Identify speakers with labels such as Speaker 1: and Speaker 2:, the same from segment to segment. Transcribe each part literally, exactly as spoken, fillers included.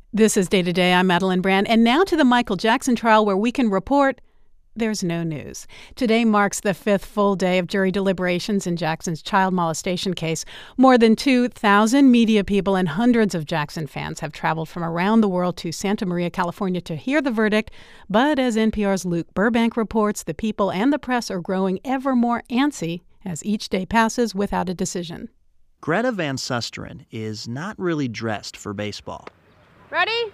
Speaker 1: This is Day to Day. I'm Madeline Brand. And now to the Michael Jackson trial, where we can report there's no news. Today marks the fifth full day of jury deliberations in Jackson's child molestation case. More than two thousand media people and hundreds of Jackson fans have traveled from around the world to Santa Maria, California to hear the verdict. But as N P R's Luke Burbank reports, the people and the press are growing ever more antsy as each day passes without a decision.
Speaker 2: Greta Van Susteren is not really dressed for baseball.
Speaker 3: Ready?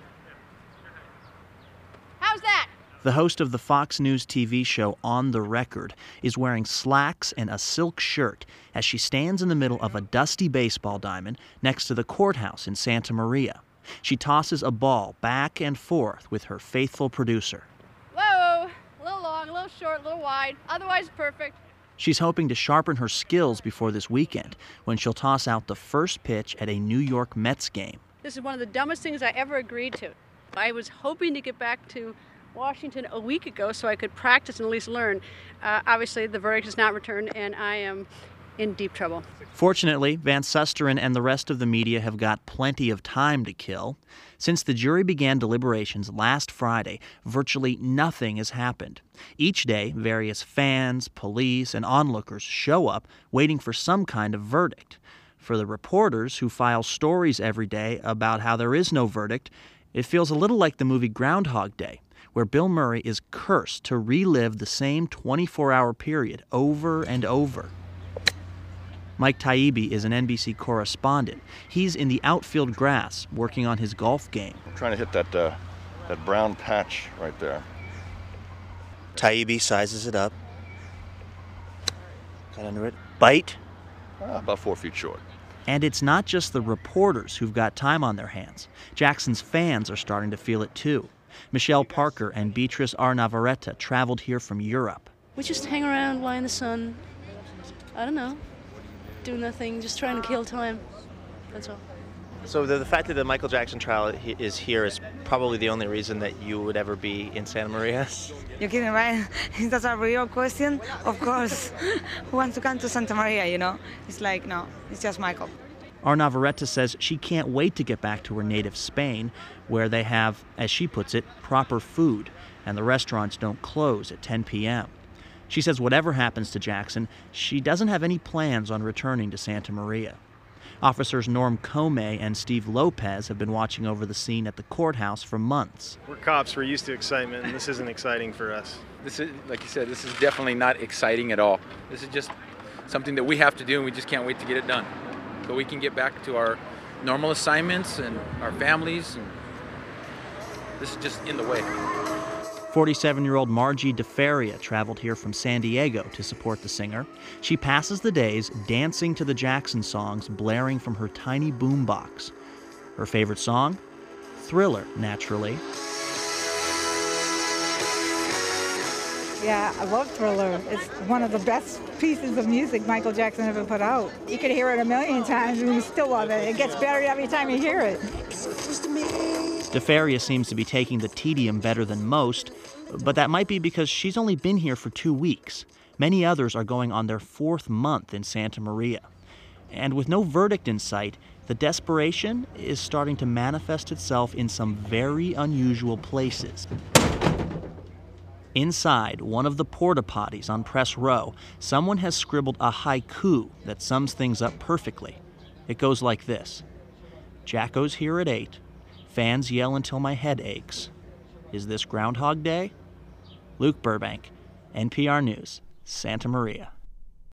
Speaker 3: How's that?
Speaker 2: The host of the Fox News T V show On the Record is wearing slacks and a silk shirt as she stands in the middle of a dusty baseball diamond next to the courthouse in Santa Maria. She tosses a ball back and forth with her faithful producer.
Speaker 3: Whoa, a little long, a little short, a little wide, otherwise perfect.
Speaker 2: She's hoping to sharpen her skills before this weekend when she'll toss out the first pitch at a New York Mets game.
Speaker 3: This is one of the dumbest things I ever agreed to. I was hoping to get back to Washington a week ago so I could practice and at least learn. Uh, obviously, the verdict is not returned, and I am in deep trouble.
Speaker 2: Fortunately, Van Susteren and the rest of the media have got plenty of time to kill. Since the jury began deliberations last Friday, virtually nothing has happened. Each day, various fans, police, and onlookers show up waiting for some kind of verdict. For the reporters who file stories every day about how there is no verdict, it feels a little like the movie Groundhog Day, where Bill Murray is cursed to relive the same twenty-four hour period over and over. Mike Taibbi is an N B C correspondent. He's in the outfield grass working on his golf game.
Speaker 4: I'm trying to hit that uh, that brown patch right there.
Speaker 2: Taibbi sizes it up. Got under it. Bite.
Speaker 4: Ah, about four feet short.
Speaker 2: And it's not just the reporters who've got time on their hands. Jackson's fans are starting to feel it too. Michelle Parker and Beatrice R. Navarrete traveled here from Europe.
Speaker 5: We just hang around, lie in the sun. I don't know. Do nothing, just trying to kill time. That's all.
Speaker 6: So the, the fact that the Michael Jackson trial is here is probably the only reason that you would ever be in Santa Maria?
Speaker 7: You're kidding, right? Is that a real question? Of course. Who wants to come to Santa Maria, you know? It's like, no, it's just Michael.
Speaker 2: R. Navarrete says she can't wait to get back to her native Spain, where they have, as she puts it, proper food, and the restaurants don't close at ten p.m. She says whatever happens to Jackson, she doesn't have any plans on returning to Santa Maria. Officers Norm Comey and Steve Lopez have been watching over the scene at the courthouse for months.
Speaker 8: We're cops. We're used to excitement, and this isn't exciting for us.
Speaker 9: This is, like you said, this is definitely not exciting at all. This is just something that we have to do, and we just can't wait to get it done. So we can get back to our normal assignments and our families, and this is just in the way.
Speaker 2: forty-seven-year-old Margie DeFaria traveled here from San Diego to support the singer. She passes the days dancing to the Jackson songs blaring from her tiny boombox. Her favorite song? Thriller, naturally.
Speaker 10: Yeah, I love Thriller. It's one of the best pieces of music Michael Jackson ever put out. You could hear it a million times and you still love it. It gets better every time you hear it.
Speaker 2: DeFaria seems to be taking the tedium better than most, but that might be because she's only been here for two weeks. Many others are going on their fourth month in Santa Maria. And with no verdict in sight, the desperation is starting to manifest itself in some very unusual places. Inside one of the porta potties on Press Row, someone has scribbled a haiku that sums things up perfectly. It goes like this: Jacko's here at eight. Fans yell until my head aches. Is this Groundhog Day? Luke Burbank, N P R News, Santa Maria.